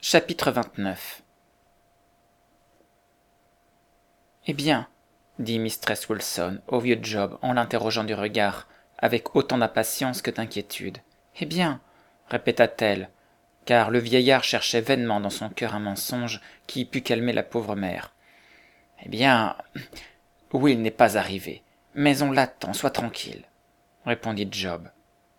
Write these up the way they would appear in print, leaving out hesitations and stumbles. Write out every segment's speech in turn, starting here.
Chapitre 29. Eh bien, dit mistress Wilson au vieux Job en l'interrogeant du regard, avec autant d'impatience que d'inquiétude. Eh bien, répéta-t-elle, car le vieillard cherchait vainement dans son cœur un mensonge qui pût calmer la pauvre mère. Eh bien, Will n'est pas arrivé, mais on l'attend, sois tranquille, répondit Job.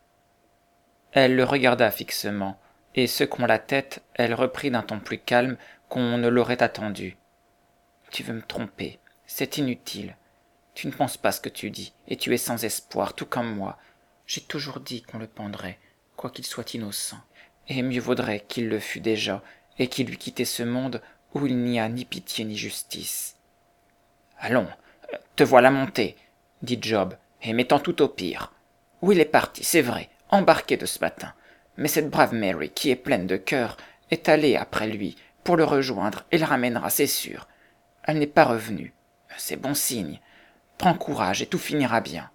Elle le regarda fixement, et secouant la tête, elle reprit d'un ton plus calme qu'on ne l'aurait attendu. Tu veux me tromper, c'est inutile. Tu ne penses pas ce que tu dis, et tu es sans espoir, tout comme moi. J'ai toujours dit qu'on le pendrait, quoiqu'il soit innocent. Et mieux vaudrait qu'il le fût déjà, et qu'il eût quitté ce monde où il n'y a ni pitié ni justice. Allons, te voilà monté, dit Job, et mettant tout au pire. Will est parti, c'est vrai, embarqué de ce matin. Mais cette brave Mary, qui est pleine de cœur, est allée après lui, pour le rejoindre, et le ramènera, c'est sûr. Elle n'est pas revenue. C'est bon signe. Prends courage, et tout finira bien.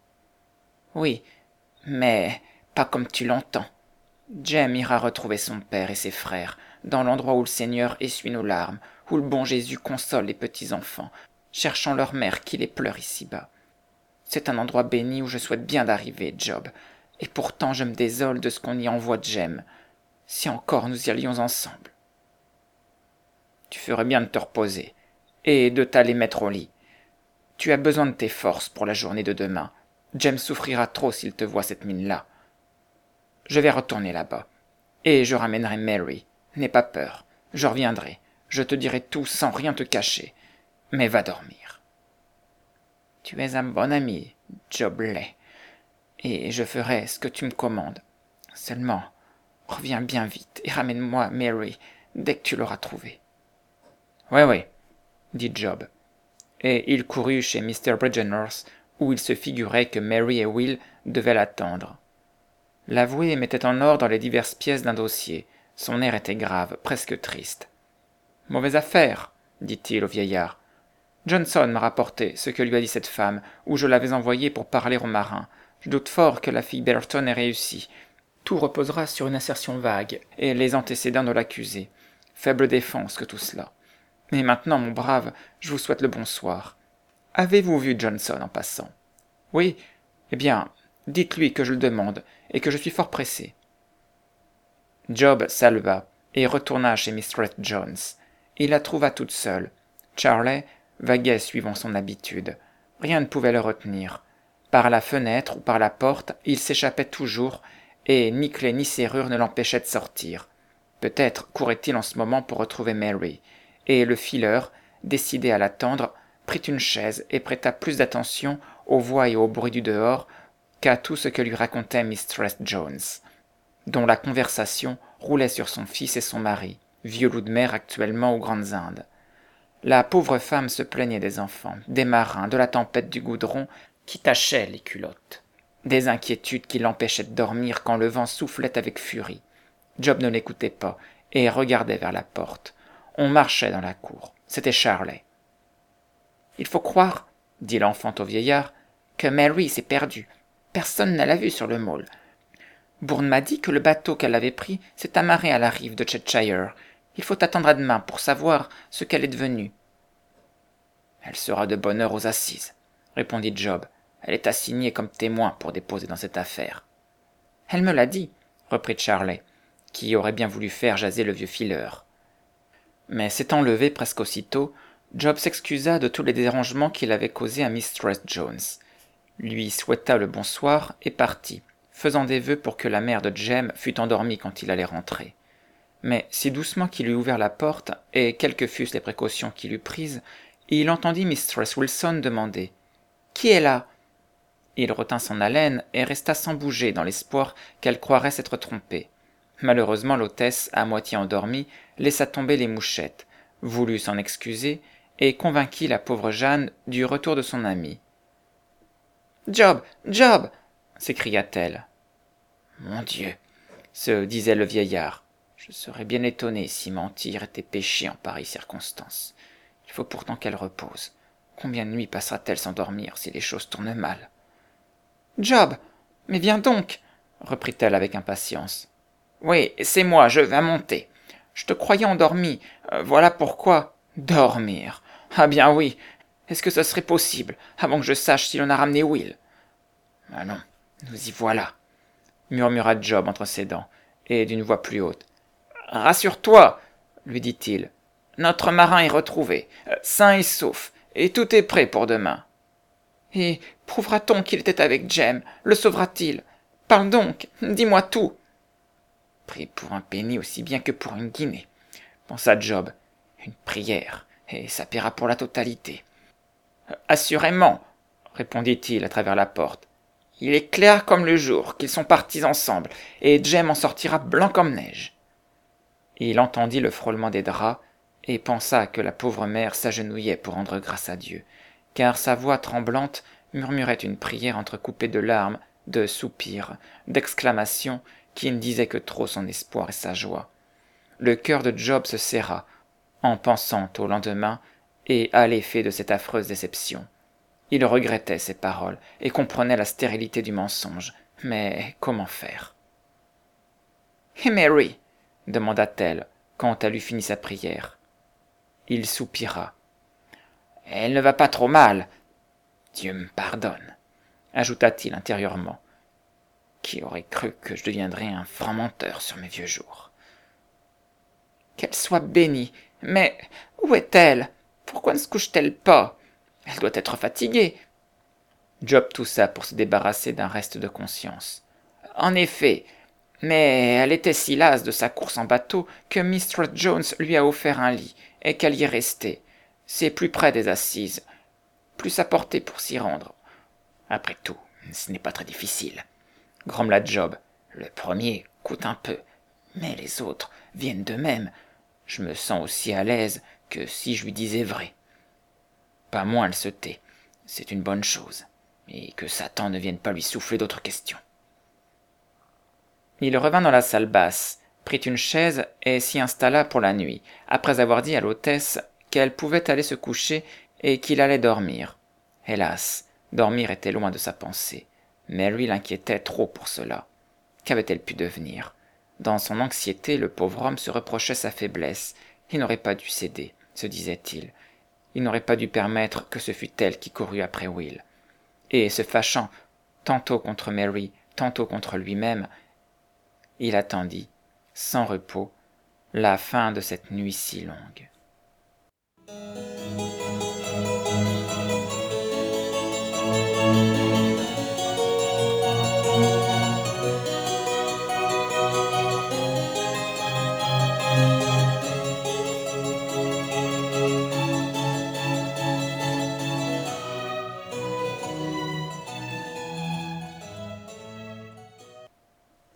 Oui, mais pas comme tu l'entends. Jem ira retrouver son père et ses frères, dans l'endroit où le Seigneur essuie nos larmes, où le bon Jésus console les petits enfants, cherchant leur mère qui les pleure ici-bas. C'est un endroit béni où je souhaite bien d'arriver, Job, et pourtant je me désole de ce qu'on y envoie Jem. Si encore nous y allions ensemble. Tu ferais bien de te reposer, et de t'aller mettre au lit. Tu as besoin de tes forces pour la journée de demain. Jem souffrira trop s'il te voit cette mine-là. Je vais retourner là-bas, et je ramènerai Mary. N'aie pas peur, je reviendrai. Je te dirai tout sans rien te cacher. Mais va dormir. Tu es un bon ami, Job Legh, et je ferai ce que tu me commandes. Seulement, reviens bien vite et ramène-moi Mary dès que tu l'auras trouvée. Oui, dit Job, et il courut chez Mr. Bridgenorth, où il se figurait que Mary et Will devaient l'attendre. L'avoué mettait en ordre les diverses pièces d'un dossier. Son air était grave, presque triste. « Mauvaise affaire, dit-il au vieillard. Johnson m'a rapporté ce que lui a dit cette femme, où je l'avais envoyée pour parler au marin. Je doute fort que la fille Berton ait réussi. Tout reposera sur une assertion vague, et les antécédents de l'accusé. Faible défense que tout cela. Mais maintenant, mon brave, je vous souhaite le bonsoir. Avez-vous vu Johnson en passant? Oui. Eh bien, dites-lui que je le demande, et que je suis fort pressé. Job salua, et retourna chez Mistress Jones. Il la trouva toute seule. Charley vaguait suivant son habitude. Rien ne pouvait le retenir. Par la fenêtre ou par la porte, il s'échappait toujours, et ni clé ni serrure ne l'empêchaient de sortir. Peut-être courait-il en ce moment pour retrouver Mary, et le fileur, décidé à l'attendre, prit une chaise et prêta plus d'attention aux voix et aux bruits du dehors qu'à tout ce que lui racontait Mistress Jones, dont la conversation roulait sur son fils et son mari, vieux loup de mer actuellement aux Grandes Indes. La pauvre femme se plaignait des enfants, des marins, de la tempête du goudron qui tachait les culottes, des inquiétudes qui l'empêchaient de dormir quand le vent soufflait avec furie. Job ne l'écoutait pas et regardait vers la porte. On marchait dans la cour. C'était Charley. « Il faut croire, dit l'enfant au vieillard, que Mary s'est perdue. Personne ne l'a vue sur le môle. Bourne m'a dit que le bateau qu'elle avait pris s'est amarré à la rive de Cheshire. Il faut attendre à demain pour savoir ce qu'elle est devenue. »« Elle sera de bonne heure aux assises, répondit Job. Elle est assignée comme témoin pour déposer dans cette affaire. »« Elle me l'a dit, reprit Charley, qui aurait bien voulu faire jaser le vieux fileur. Mais s'étant levé presque aussitôt, Job s'excusa de tous les dérangements qu'il avait causés à Mistress Jones, lui souhaita le bonsoir et partit, faisant des vœux pour que la mère de Jem fût endormie quand il allait rentrer. Mais si doucement qu'il eut ouvert la porte, et quelles que fussent les précautions qu'il eût prises, il entendit Mistress Wilson demander « Qui est là ?» Il retint son haleine et resta sans bouger dans l'espoir qu'elle croirait s'être trompée. Malheureusement, l'hôtesse, à moitié endormie, laissa tomber les mouchettes, voulut s'en excuser et convainquit la pauvre Jeanne du retour de son amie. « Job, Job !» s'écria-t-elle. « Mon Dieu !» se disait le vieillard. « Je serais bien étonné si mentir était péché en pareille circonstance. Il faut pourtant qu'elle repose. Combien de nuits passera-t-elle sans dormir si les choses tournent mal ?»« Job, mais viens donc !» reprit-elle avec impatience. « Oui, c'est moi, je vais monter. Je te croyais endormi. Voilà pourquoi. Dormir. Ah bien oui. Est-ce que ce serait possible, avant que je sache si l'on a ramené Will? Ah non, nous y voilà, murmura Job entre ses dents, et d'une voix plus haute. Rassure-toi, lui dit-il. Notre marin est retrouvé, sain et sauf, et tout est prêt pour demain. Et prouvera-t-on qu'il était avec Jem? Le sauvera-t-il? Parle donc, dis-moi tout. Pris pour un penny aussi bien que pour une guinée, pensa Job. Une prière, et ça paiera pour la totalité. Assurément, répondit-il à travers la porte. Il est clair comme le jour qu'ils sont partis ensemble, et Jem en sortira blanc comme neige. Il entendit le frôlement des draps, et pensa que la pauvre mère s'agenouillait pour rendre grâce à Dieu, car sa voix tremblante murmurait une prière entrecoupée de larmes, de soupirs, d'exclamations qui ne disaient que trop son espoir et sa joie. Le cœur de Job se serra, en pensant au lendemain et à l'effet de cette affreuse déception. Il regrettait ces paroles et comprenait la stérilité du mensonge, mais comment faire? « Et Mary ?» demanda-t-elle, quand elle eut fini sa prière. Il soupira. « Elle ne va pas trop mal. Dieu me pardonne, » ajouta-t-il intérieurement. « Qui aurait cru que je deviendrais un franc menteur sur mes vieux jours? » Qu'elle soit bénie. Mais où est-elle? Pourquoi ne se couche-t-elle pas? Elle doit être fatiguée. Job toussa pour se débarrasser d'un reste de conscience. En effet, mais elle était si lasse de sa course en bateau que Mistress Jones lui a offert un lit, et qu'elle y est restée. C'est plus près des assises, plus à portée pour s'y rendre. Après tout, ce n'est pas très difficile, grommela Job. Le premier coûte un peu, mais les autres viennent d'eux-mêmes. Je me sens aussi à l'aise que si je lui disais vrai. Pas moins elle se tait, c'est une bonne chose, et que Satan ne vienne pas lui souffler d'autres questions. Il revint dans la salle basse, prit une chaise et s'y installa pour la nuit, après avoir dit à l'hôtesse qu'elle pouvait aller se coucher et qu'il allait dormir. Hélas, dormir était loin de sa pensée. Mary l'inquiétait trop pour cela. Qu'avait-elle pu devenir? Dans son anxiété, le pauvre homme se reprochait sa faiblesse. Il n'aurait pas dû céder, se disait-il. Il n'aurait pas dû permettre que ce fût elle qui courût après Will. Et se fâchant, tantôt contre Mary, tantôt contre lui-même, il attendit, sans repos, la fin de cette nuit si longue.